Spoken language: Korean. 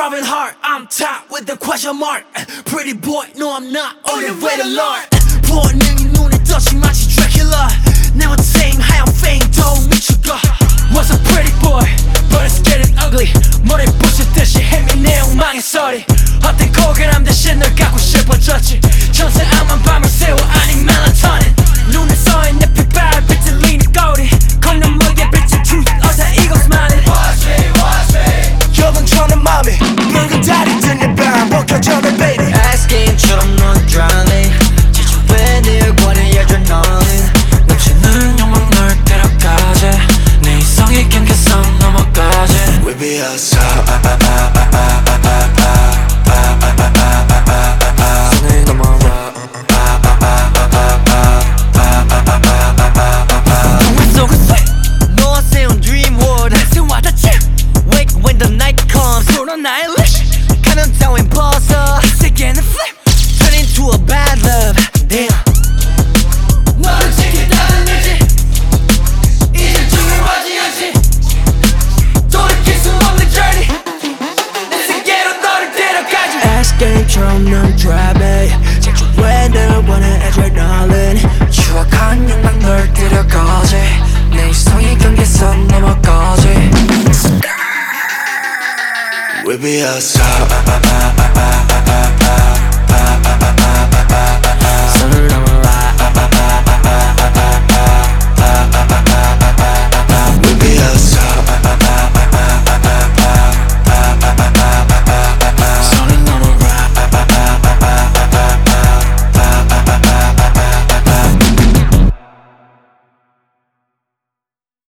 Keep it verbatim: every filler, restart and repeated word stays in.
driving hard, I'm top with the question mark. Pretty boy, no I'm not on the way to Lord. 본능이 눈에 떠지 마치 Dracula. Never tame, 하얀 fame, don't 미쳐가. Was a pretty boy, but it's getting ugly. 머리 부수듯이 헤매내 엉망의 소리. 헛된 고결함 대신 널 갖고 싶어졌지. 전세 암만 밤을 새워 아닌 멜라토닌. 눈에 서있는 빛발 비틀리는 거리. 콩나물에 비친 truth 어서 이곳만은 Watch me, watch me. 여동처럼 맘이 붉은 달이 뜨는 밤 벗겨져 내 baby. 아이스게임처럼 넌 drowning. 지쳐왜 늘 원해 adrenaline. 넘치는 욕망 널 데려가지. 내 이성이 경계선 넘어가지. We be outside. 손을 넘어와. 동화 속에서 너와 세운 dream world. 생와닿지 Wake when the night comes. 불어 나의 leash. 가면 따윈 벗어. 이 세계는 flip. Turn into a bad love. Damn. 너를 지킨다는 의지 이제 중요하지 않지. 돌이킬 수 없는 journey. 내 세계로 너를 데려가지. 아이스게임처럼 넌 driving. 지쳐왜 늘 원해 adrenaline. 추억한 욕망 널 데려가지. 내 이성이 경계선 넘어가지. We be outside.